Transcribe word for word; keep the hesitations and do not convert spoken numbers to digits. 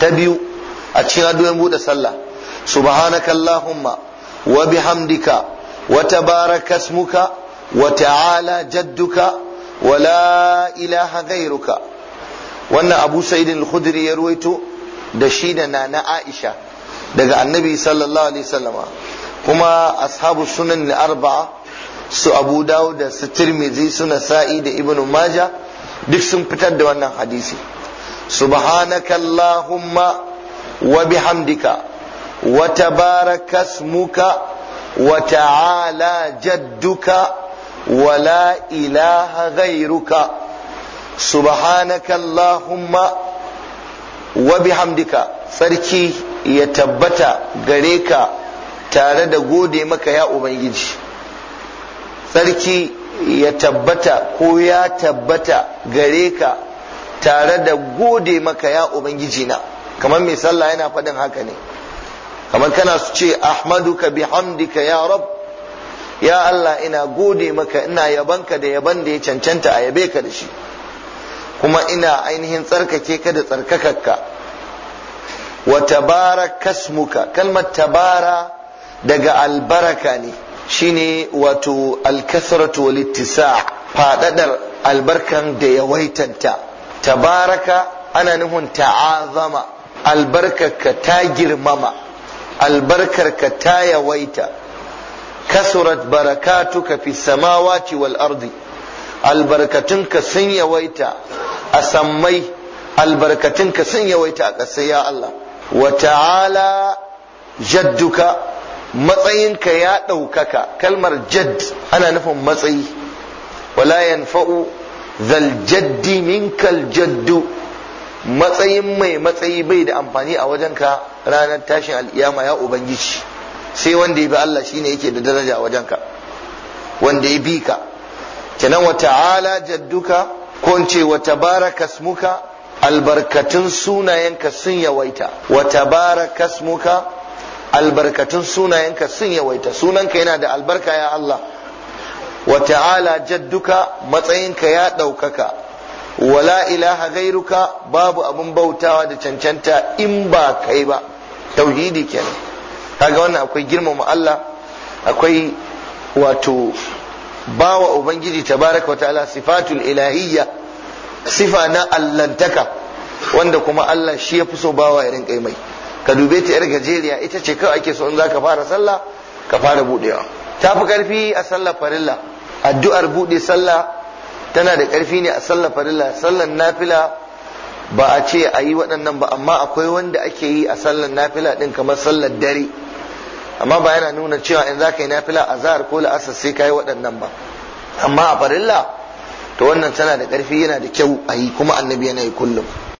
ta biyu a cikin addu'ar buɗe sallah subhanakallahumma wa bihamdika wa tabarakasmuka wa ta'ala jadduka wa la ilaha ghairuka. wannan Abu Sa'id al-Khudri ya ruwaito da shi da nana Aisha daga annabi sallallahu alaihi wasallama, kuma ashabu sunan al-arba'a su Abu Dawud da su Tirmidhi su Nasa'i da Ibn Majah duk sun fitar da wannan hadisi. subhanakallahumma wa bihamdika wa tabarakasmuka wa ta'ala jadduka wa la ilaha ghairuka. subhanakallahumma wa bihamdika, sarki ya tabbata gare ka tare da gode maka ya ubangiji. sarki ya tabbata ko ya tabbata gare ka tare da gode maka ya ubangiji na. kamar mai sallah yana faɗin haka ne, kamar kana su ce ahmaduka bihamdika ya rab, ya Allah ina gode maka, ina yabanka da yaban da ya cancanta a yabe ka da shi, kuma ina ainihin tsarkake ka da tsarkakakka. wa tabarakasmuka, kalmar tabara daga albaraka ne, shine wato alkasratu wal ittisa', fadadar albarkan da yawaitanta. tabaraka ana nufin ta'azama, albarkarka ta girmama, albarkarka ta yawaita. kasurat barakatuka fi samawati wal ardi, albarkatunka sun yawaita a sammai, albarkatunka sun yawaita a ƙasa ya Allah. wa ta'ala jadduka, matsayinka ya ɗaukaka. kalmar jadd ana nufin matsayi. wala yanfa'u zal jaddi minkal jaddu, matsayin mai matsayi bai da amfani a wajenka ranar tashin al'iyama ya ubangiji, sai wanda ya bi Allah shine yake da daraja a wajenka, wanda ya bi ka. kenan wa ta'ala jadduka, ko in ce wa tabarakasmuka, albarkatun sunayenka sun yawaita. wa tabarakasmuka, albarkatun sunayenka sun yawaita, sunanka yana da albarka ya Allah. wa ta'ala jadduka, matsayinka ya ɗaukaka. wala ilaha gairuka, babu abun bautawa da cancanta in ba kai ba. tauhidi kenan. kaga wannan akwai girmama Allah, akwai wato bawa ubangiji tabaraka wa ta'ala sifatul ilahiyya, sifa na allantaka, wanda kuma Allah shi ya fi so bawa ya rinka mai. ka dube ta yar gajeriya, ita ce kawai ake so in zaka fara sallah ka fara budewa. ta fi karfi a sallar farilla. addu'ar bude sallah tana da karfi ne a sallar farilla. sallar nafila ba a ce a yi waɗannan ba, amma akwai wanda ake yi a sallar nafila din kamar sallar dare, amma ba yana nuna cewa in zaka yi nafila azhar ko la'asar sai ka yi waɗannan ba. amma a farilla to wannan tana da karfi, yana da kyau a yi, kuma annabi yana yi kullum.